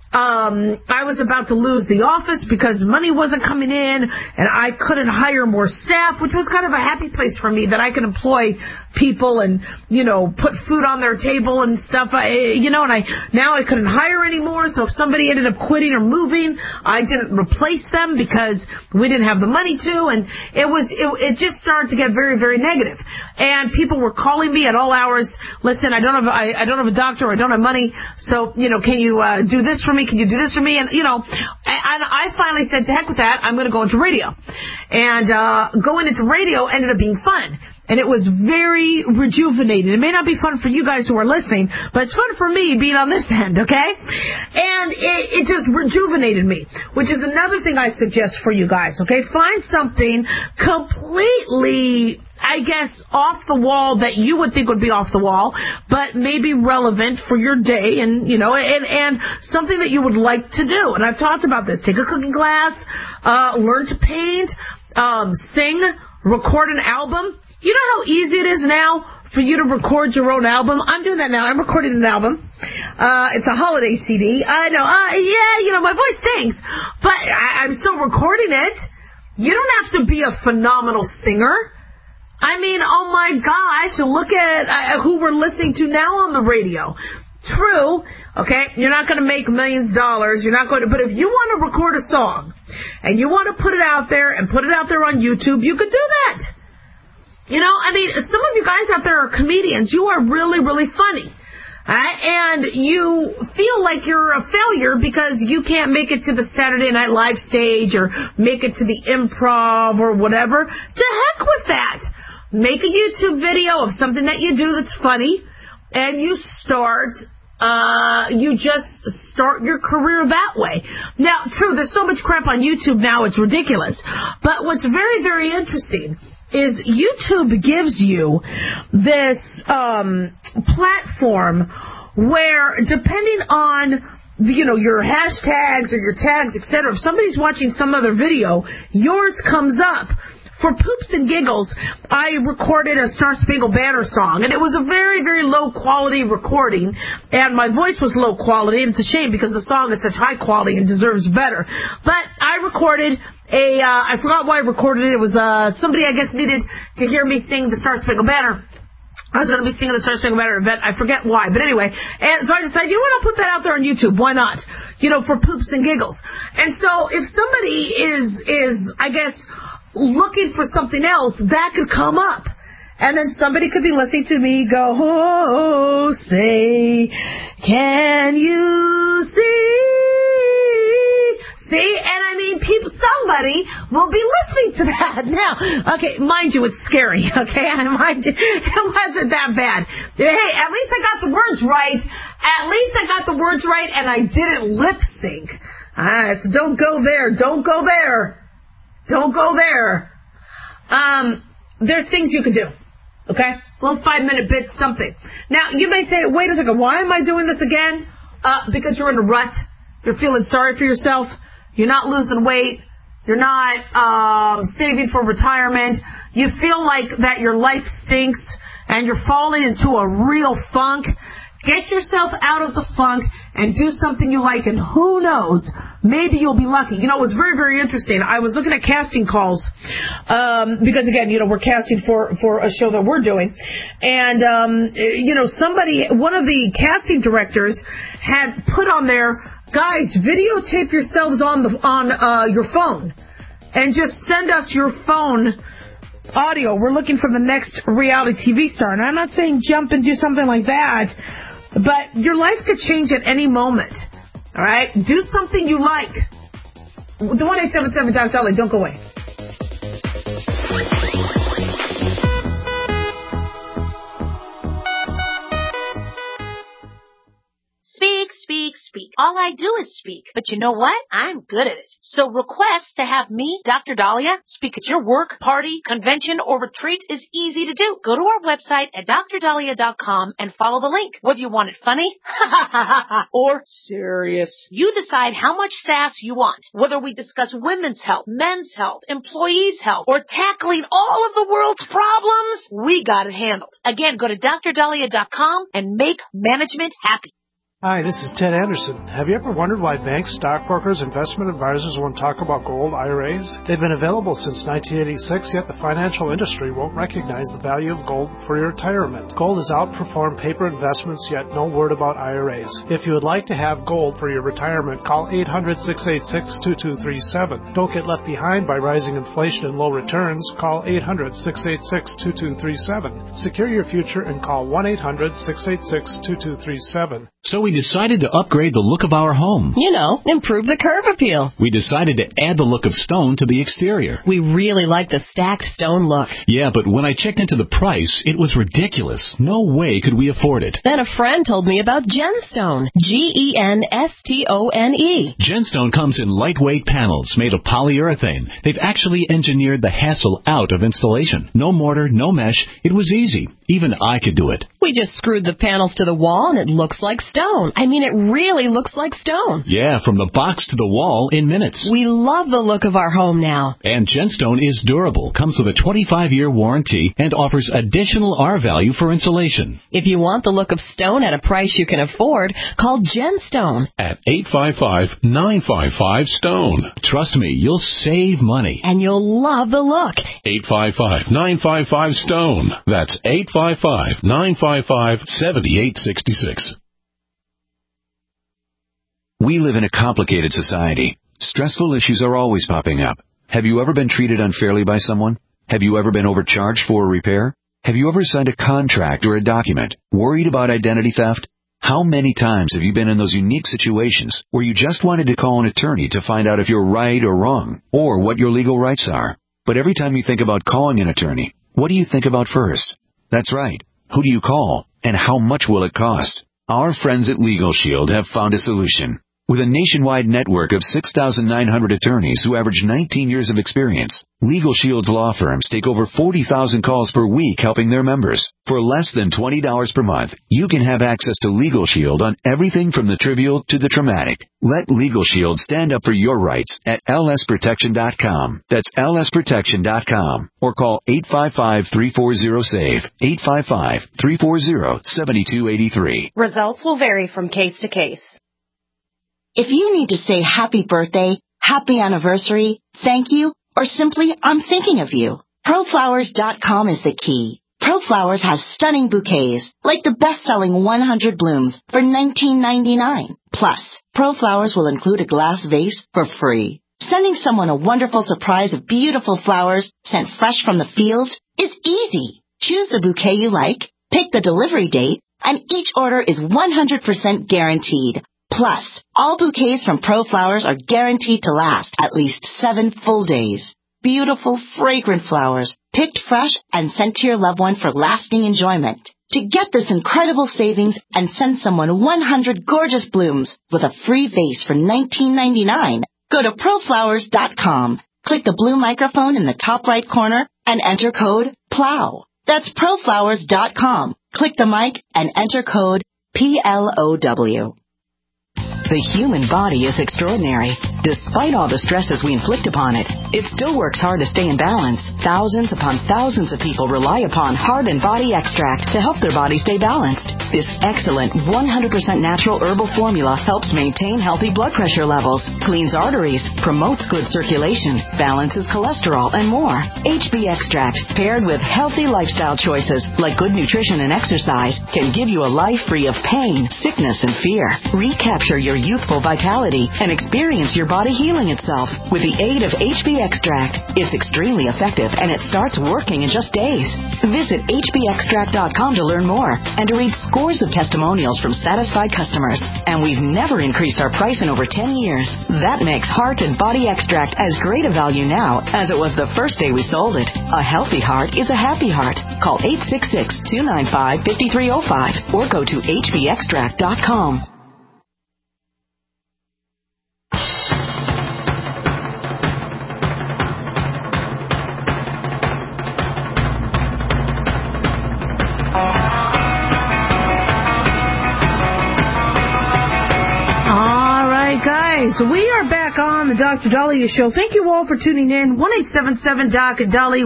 Speaker 4: I was about to lose the office because money wasn't coming in and I couldn't hire more staff, which was kind of a happy place for me that I could employ people and, put food on their table and stuff. Now I couldn't hire anymore. So if somebody ended up quitting or moving, I didn't replace them because we didn't have the money to. And it just started to get very, very negative. And people were calling me at all hours. Listen, I don't have a doctor. I don't have money. So, can you do this for me? Can you do this for me? And, and I finally said, to heck with that. I'm going to go into radio. And going into radio ended up being fun. And it was very rejuvenating. It may not be fun for you guys who are listening, but it's fun for me being on this end, okay? And it just rejuvenated me, which is another thing I suggest for you guys, okay? Find something completely, I guess, off the wall that you would think would be off the wall, but maybe relevant for your day and, and something that you would like to do. And I've talked about this. Take a cooking class, learn to paint, sing, record an album. You know how easy it is now for you to record your own album? I'm doing that now. I'm recording an album. It's a holiday CD. I know. My voice stinks, but I'm still recording it. You don't have to be a phenomenal singer. I mean, oh my gosh, look at who we're listening to now on the radio. True, okay, you're not going to make millions of dollars. You're not going to, but if you want to record a song and you want to put it out there and put it out there on YouTube, you could do that. Some of you guys out there are comedians. You are really, really funny. And you feel like you're a failure because you can't make it to the Saturday Night Live stage or make it to the Improv or whatever. To heck with that. Make a YouTube video of something that you do that's funny, and you just start your career that way. Now, true, there's so much crap on YouTube now, it's ridiculous. But what's very, very interesting is YouTube gives you this platform where, depending on your hashtags or your tags, etc., if somebody's watching some other video, yours comes up. For poops and giggles, I recorded a Star Spangled Banner song, and it was a very, very low quality recording, and my voice was low quality, and it's a shame because the song is such high quality and deserves better. But I recorded I forgot why I recorded it. It was somebody, I guess, needed to hear me sing the Star Spangled Banner. I was going to be singing the Star Spangled Banner event. I forget why. But anyway, and so I decided, I'll put that out there on YouTube. Why not? For poops and giggles. And so if somebody is I guess, looking for something else, that could come up. And then somebody could be listening to me go, oh, say, can you see? See? And somebody will be listening to that. Now, okay, mind you, it's scary, okay? Mind you, it wasn't that bad. Hey, at least I got the words right. And I didn't lip sync. So don't go there. Don't go there. There's things you can do. Okay? Little 5-minute bits, something. Now, you may say, wait a second, why am I doing this again? Because you're in a rut. You're feeling sorry for yourself. You're not losing weight. You're not saving for retirement. You feel like that your life stinks and you're falling into a real funk. Get yourself out of the funk and do something you like, and who knows, maybe you'll be lucky. It was very, very interesting. I was looking at casting calls because, again, we're casting for a show that we're doing. And, one of the casting directors had put on there, guys, videotape yourselves on your phone and just send us your phone audio. We're looking for the next reality TV star. And I'm not saying jump and do something like that, but your life could change at any moment. All right? Do something you like. The 1-877 Dr. Dolly, don't go away.
Speaker 5: Speak. All I do is speak. But you know what? I'm good at it. So request to have me, Dr. Dahlia, speak at your work, party, convention, or retreat is easy to do. Go to our website at drdahlia.com and follow the link. Whether you want it funny or serious, you decide how much sass you want. Whether we discuss women's health, men's health, employees' health, or tackling all of the world's problems, we got it handled. Again, go to drdahlia.com and make management happy.
Speaker 6: Hi, this is Ted Anderson. Have you ever wondered why banks, stockbrokers, investment advisors won't talk about gold IRAs? They've been available since 1986, yet the financial industry won't recognize the value of gold for your retirement. Gold has outperformed paper investments, yet no word about IRAs. If you would like to have gold for your retirement, call 800-686-2237. Don't get left behind by rising inflation and low returns. Call 800-686-2237. Secure your future and call 1-800-686-2237.
Speaker 18: So we decided to upgrade the look of our home.
Speaker 19: You know, improve the curb appeal.
Speaker 18: We decided to add the look of stone to the exterior.
Speaker 19: We really like the stacked stone look.
Speaker 18: Yeah, but when I checked into the price, it was ridiculous. No way could we afford it.
Speaker 19: Then a friend told me about Genstone. Genstone.
Speaker 18: Genstone comes in lightweight panels made of polyurethane. They've actually engineered the hassle out of installation. No mortar, no mesh. It was easy. Even I could do it.
Speaker 19: We just screwed the panels to the wall and it looks like stone. I mean, it really looks like stone.
Speaker 18: Yeah, from the box to the wall in minutes.
Speaker 19: We love the look of our home now.
Speaker 18: And Genstone is durable, comes with a 25-year warranty, and offers additional R-value for insulation.
Speaker 19: If you want the look of stone at a price you can afford, call Genstone
Speaker 18: at 855-955-STONE. Trust me, you'll save money.
Speaker 19: And you'll love the look.
Speaker 18: 855-955-STONE. That's 855-955-7866.
Speaker 20: We live in a complicated society. Stressful issues are always popping up. Have you ever been treated unfairly by someone? Have you ever been overcharged for a repair? Have you ever signed a contract or a document? Worried about identity theft? How many times have you been in those unique situations where you just wanted to call an attorney to find out if you're right or wrong, or what your legal rights are? But every time you think about calling an attorney, what do you think about first? That's right. Who do you call, and how much will it cost? Our friends at Legal Shield have found a solution. With a nationwide network of 6,900 attorneys who average 19 years of experience, Legal Shield's law firms take over 40,000 calls per week helping their members. For less than $20 per month, you can have access to Legal Shield on everything from the trivial to the traumatic. Let Legal Shield stand up for your rights at lsprotection.com. That's lsprotection.com. Or call 855-340-SAVE, 855-340-7283.
Speaker 21: Results will vary from case to case.
Speaker 13: If you need to say happy birthday, happy anniversary, thank you, or simply I'm thinking of you, ProFlowers.com is the key. ProFlowers has stunning bouquets, like the best-selling 100 blooms for $19.99. Plus, ProFlowers will include a glass vase for free. Sending someone a wonderful surprise of beautiful flowers sent fresh from the field is easy. Choose the bouquet you like, pick the delivery date, and each order is 100% guaranteed. Plus, all bouquets from ProFlowers are guaranteed to last at least 7 full days. Beautiful, fragrant flowers, picked fresh and sent to your loved one for lasting enjoyment. To get this incredible savings and send someone 100 gorgeous blooms with a free vase for $19.99, go to ProFlowers.com, click the blue microphone in the top right corner, and enter code PLOW. That's ProFlowers.com. Click the mic and enter code PLOW.
Speaker 22: The human body is extraordinary. Despite all the stresses we inflict upon it, it still works hard to stay in balance. Thousands upon thousands of people rely upon Heart and Body Extract to help their body stay balanced. This excellent 100% natural herbal formula helps maintain healthy blood pressure levels, cleans arteries, promotes good circulation, balances cholesterol, and more. HB Extract, paired with healthy lifestyle choices like good nutrition and exercise, can give you a life free of pain, sickness, and fear. Recapture your youthful vitality and experience your body healing itself with the aid of HB Extract. It's extremely effective and it starts working in just days. Visit hbextract.com to learn more and to read scores of testimonials from satisfied customers. And we've never increased our price in over 10 years. That makes Heart and Body Extract as great a value now as it was the first day we sold it. A healthy heart is a happy heart. Call 866-295-5305 or go to hbextract.com.
Speaker 4: So we are back on on the Dr. Dahlia Show. Thank you all for tuning in. 1-877-DOC-DALI,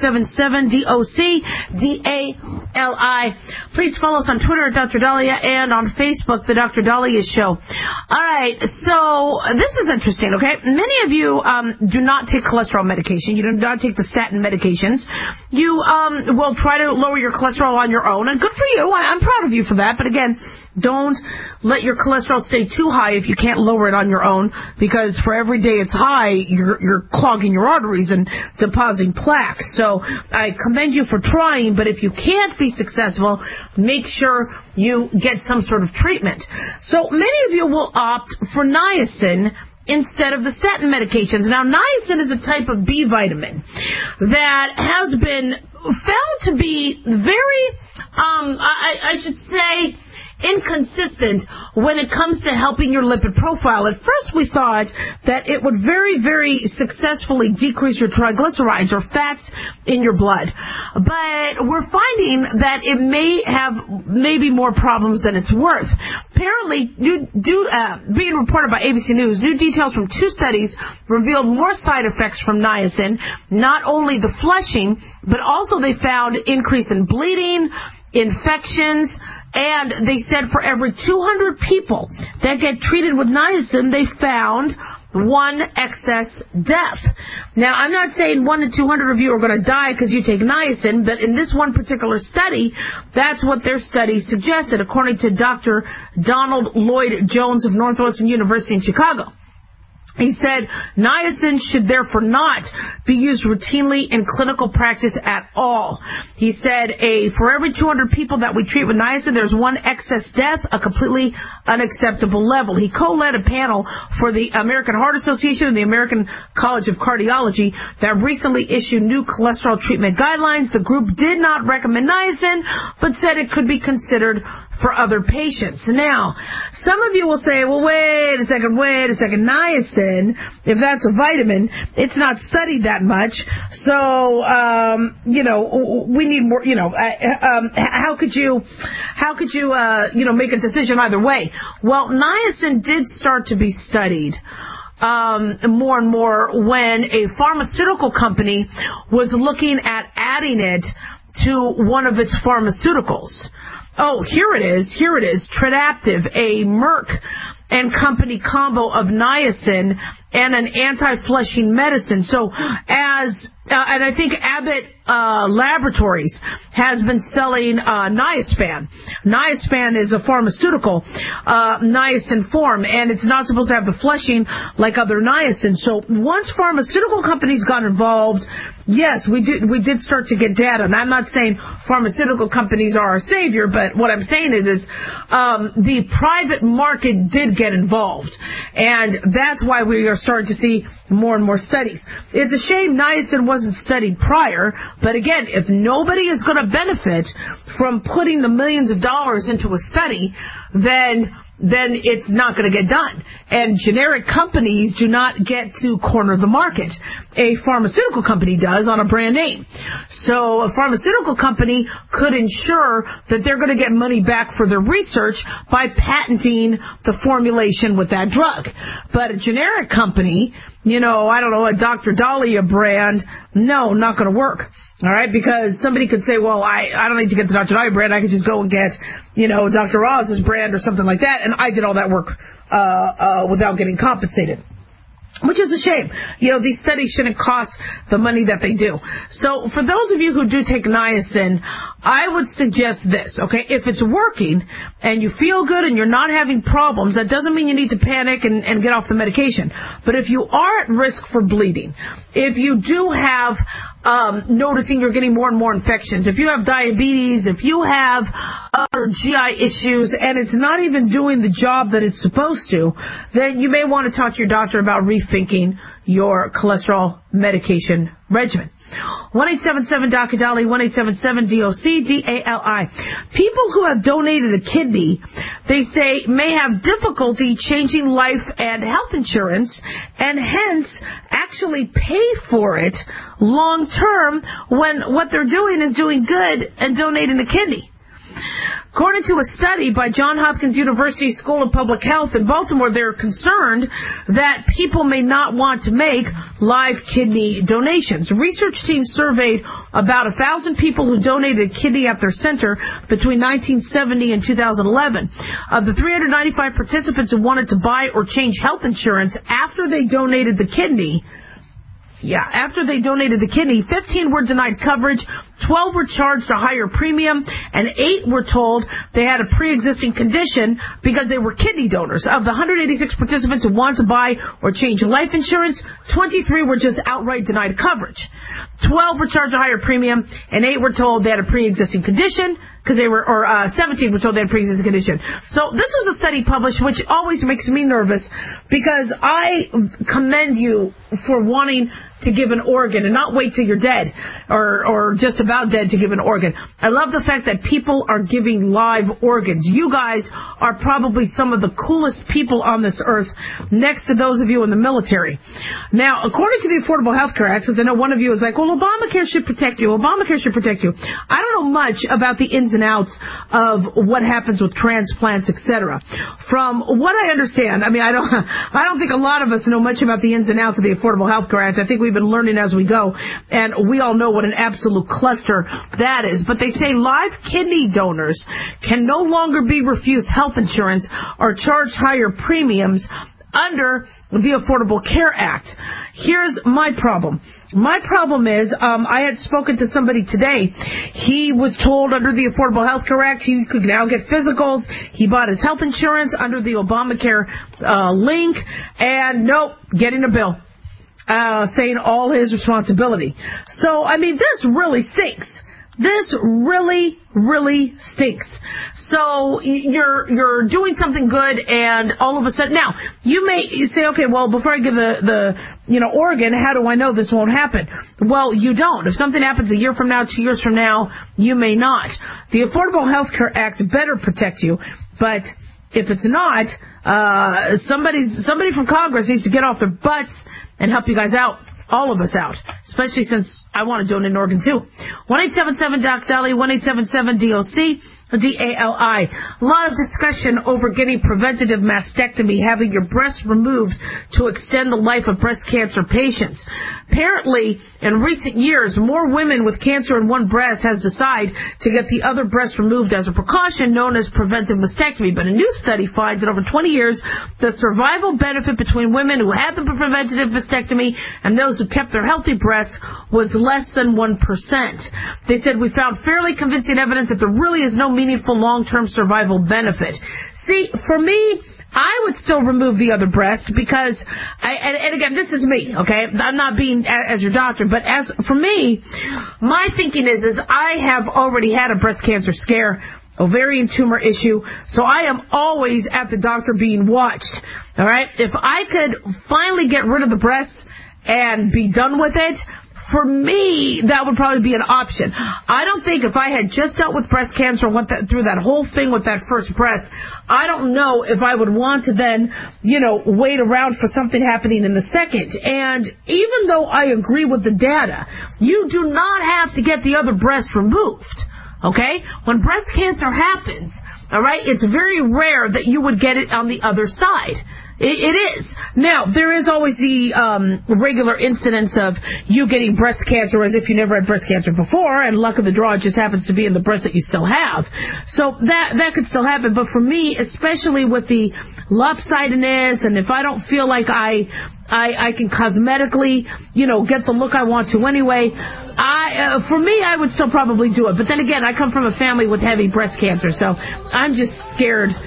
Speaker 4: 1-877-DOC-DALI. Please follow us on Twitter at Dr. Dahlia and on Facebook, The Dr. Dahlia Show. All right, so this is interesting, okay? Many of you do not take cholesterol medication. You do not take the statin medications. You will try to lower your cholesterol on your own, and good for you. I'm proud of you for that. But again, don't let your cholesterol stay too high if you can't lower it on your own, because for every day it's high, you're clogging your arteries and depositing plaques. So I commend you for trying, but if you can't be successful, make sure you get some sort of treatment. So many of you will opt for niacin instead of the statin medications. Now, niacin is a type of B vitamin that has been found to be very, I should say, inconsistent when it comes to helping your lipid profile. At first we thought that it would very, very successfully decrease your triglycerides or fats in your blood. But we're finding that it may have maybe more problems than it's worth. Apparently, being reported by ABC News, new details from 2 studies revealed more side effects from niacin, not only the flushing, but also they found increase in bleeding, infections, and they said for every 200 people that get treated with niacin, they found 1 excess death. Now, I'm not saying 1 in 200 of you are going to die because you take niacin, but in this one particular study, that's what their study suggested, according to Dr. Donald Lloyd Jones of Northwestern University in Chicago. He said niacin should therefore not be used routinely in clinical practice at all. He said for every 200 people that we treat with niacin, there's 1 excess death, a completely unacceptable level. He co-led a panel for the American Heart Association and the American College of Cardiology that recently issued new cholesterol treatment guidelines. The group did not recommend niacin, but said it could be considered for other patients. Now, some of you will say, well, wait a second, niacin, if that's a vitamin, it's not studied that much, so, we need more, how could you make a decision either way? Well, niacin did start to be studied more and more when a pharmaceutical company was looking at adding it to one of its pharmaceuticals. Oh, here it is, Tridaptive, a Merck and Company combo of niacin and an anti-flushing medicine. So and I think Abbott Laboratories has been selling Niaspan. Niaspan is a pharmaceutical niacin form, and it's not supposed to have the flushing like other niacin. So once pharmaceutical companies got involved, yes, we did start to get data. And I'm not saying pharmaceutical companies are our savior, but what I'm saying is the private market did get involved, and that's why we are starting to see more and more studies. It's a shame niacin wasn't studied prior, but again, if nobody is going to benefit from putting the millions of dollars into a study, then it's not going to get done. And generic companies do not get to corner the market. A pharmaceutical company does on a brand name. So a pharmaceutical company could ensure that they're going to get money back for their research by patenting the formulation with that drug. But a generic company, a Dr. Dahlia brand, no, not going to work. All right, because somebody could say, well, I don't need to get the Dr. Dahlia brand. I could just go and get, Dr. Oz's brand or something like that, and I did all that work without getting compensated. Which is a shame. These studies shouldn't cost the money that they do. So for those of you who do take niacin, I would suggest this, okay? If it's working and you feel good and you're not having problems, that doesn't mean you need to panic and get off the medication. But if you are at risk for bleeding, if you do have noticing you're getting more and more infections, if you have diabetes, if you have other GI issues, and it's not even doing the job that it's supposed to, then you may want to talk to your doctor about rethinking your cholesterol medication regimen. 1-877-DOC-DALI, 1-877-DOC-DALI. People who have donated a kidney, they say, may have difficulty changing life and health insurance and hence actually pay for it long term when what they're doing is doing good and donating a kidney. According to a study by Johns Hopkins University School of Public Health in Baltimore, they're concerned that people may not want to make live kidney donations. Research teams surveyed about 1,000 people who donated a kidney at their center between 1970 and 2011. Of the 395 participants who wanted to buy or change health insurance after they donated the kidney, 15 were denied coverage, 12 were charged a higher premium, and 8 were told they had a pre-existing condition because they were kidney donors. Of the 186 participants who wanted to buy or change life insurance, 23 were just outright denied coverage. 12 were charged a higher premium, and 8 were told they had a pre-existing condition, 17 were told they had a pre-existing condition. So this was a study published, which always makes me nervous, because I commend you for wanting to give an organ and not wait till you're dead or just about dead to give an organ. I love the fact that people are giving live organs. You guys are probably some of the coolest people on this earth, next to those of you in the military. Now, according to the Affordable Health Care Act, because I know one of you is like, well, Obamacare should protect you. Obamacare should protect you. I don't know much about the ins and outs of what happens with transplants, etc. From what I understand, I mean, I don't think a lot of us know much about the ins and outs of the Affordable Health Care Act. I think we've been learning as we go, and we all know what an absolute cluster that is. But they say live kidney donors can no longer be refused health insurance or charged higher premiums under the Affordable Care Act. Here's my problem. My problem is, I had spoken to somebody today. He was told under the Affordable Health Care Act he could now get physicals. He bought his health insurance under the Obamacare link, and nope, getting a bill saying all his responsibility. So, I mean, this really stinks. This really, really stinks. So you're doing something good, and all of a sudden, now you may say, okay, well, before I give the organ, how do I know this won't happen? Well, you don't. If something happens a year from now, 2 years from now, you may not. The Affordable Health Care Act better protect you, but if it's not, somebody from Congress needs to get off their butts and help you guys out. All of us out, especially since I want to donate an organ too. 1-877-DOC-DALI, 1-877-DOC. DALI. A lot of discussion over getting preventative mastectomy, having your breast removed to extend the life of breast cancer patients. Apparently, in recent years, more women with cancer in one breast has decided to get the other breast removed as a precaution known as preventive mastectomy. But a new study finds that over 20 years, the survival benefit between women who had the preventative mastectomy and those who kept their healthy breast was less than 1%. They said, we found fairly convincing evidence that there really is no meaningful long-term survival benefit. See, for me, I would still remove the other breast because, and again, this is me, okay? I'm not being as your doctor, but as for me, my thinking is I have already had a breast cancer scare, ovarian tumor issue, so I am always at the doctor being watched, all right? If I could finally get rid of the breasts and be done with it, for me, that would probably be an option. I don't think if I had just dealt with breast cancer and went through that whole thing with that first breast, I don't know if I would want to then, wait around for something happening in the second. And even though I agree with the data, you do not have to get the other breast removed. Okay? When breast cancer happens, all right, it's very rare that you would get it on the other side. It is. Now, there is always the regular incidence of you getting breast cancer as if you never had breast cancer before, and luck of the draw, it just happens to be in the breast that you still have. So that could still happen. But for me, especially with the lopsidedness, and if I don't feel like I can cosmetically, get the look I want to anyway, for me, I would still probably do it. But then again, I come from a family with heavy breast cancer, so I'm just scared.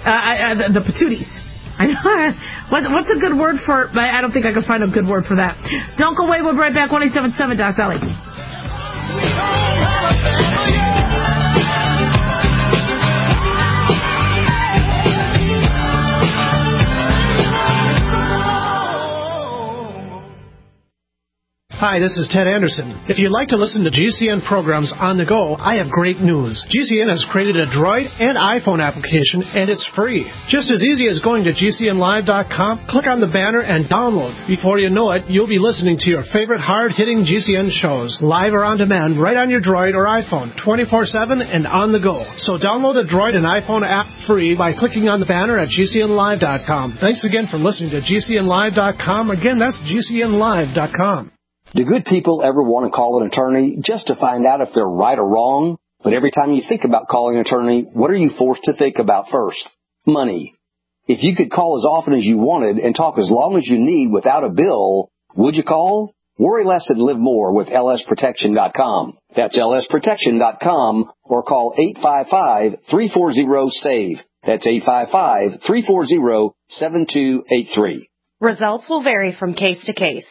Speaker 4: The patooties. I know. What's a good word for? I don't think I can find a good word for that. Don't go away. We'll be right back. 1-877-DOC-DALI.
Speaker 6: Hi, this is Ted Anderson. If you'd like to listen to GCN programs on the go, I have great news. GCN has created a Droid and iPhone application, and it's free. Just as easy as going to GCNlive.com, click on the banner, and download. Before you know it, you'll be listening to your favorite hard-hitting GCN shows, live or on demand, right on your Droid or iPhone, 24/7 and on the go. So download the Droid and iPhone app free by clicking on the banner at GCNlive.com. Thanks again for listening to GCNlive.com. Again, that's GCNlive.com.
Speaker 1: Do good people ever want to call an attorney just to find out if they're right or wrong? But every time you think about calling an attorney, what are you forced to think about first? Money. If you could call as often as you wanted and talk as long as you need without a bill, would you call? Worry less and live more with lsprotection.com. That's lsprotection.com or call 855-340-SAVE. That's 855-340-7283.
Speaker 21: Results will vary from case to case.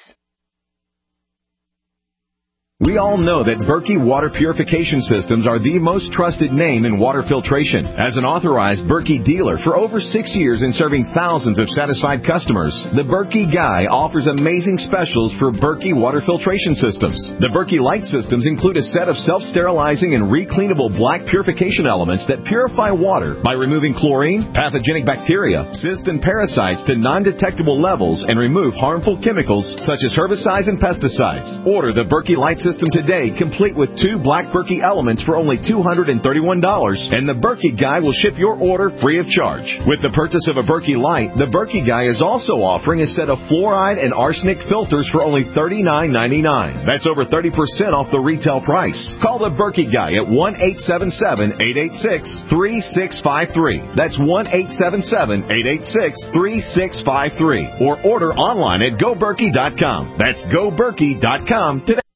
Speaker 3: We all know that Berkey Water Purification Systems are the most trusted name in water filtration. As an authorized Berkey dealer for over 6 years and serving thousands of satisfied customers, the Berkey Guy offers amazing specials for Berkey Water Filtration Systems. The Berkey Light Systems include a set of self-sterilizing and recleanable black purification elements that purify water by removing chlorine, pathogenic bacteria, cysts, and parasites to non-detectable levels and remove harmful chemicals such as herbicides and pesticides. Order the Berkey Light System today, complete with 2 black Berkey elements for only $231, and the Berkey Guy will ship your order free of charge. With the purchase of a Berkey Light, the Berkey Guy is also offering a set of fluoride and arsenic filters for only $39.99. That's over 30% off the retail price. Call the Berkey Guy at 1-877-886-3653. That's 1-877-886-3653. Or order online at GoBerkey.com. That's GoBerkey.com today.